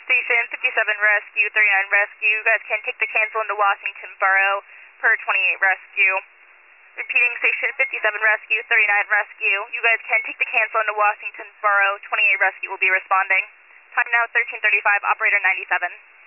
Station 57 Rescue, 39 Rescue. You guys can take the cancel into Washington Borough per 28 Rescue. Repeating, Station 57 Rescue, 39 Rescue. You guys can take the cancel into Washington Borough. 28 Rescue will be responding. Time now 13:35. Operator 97.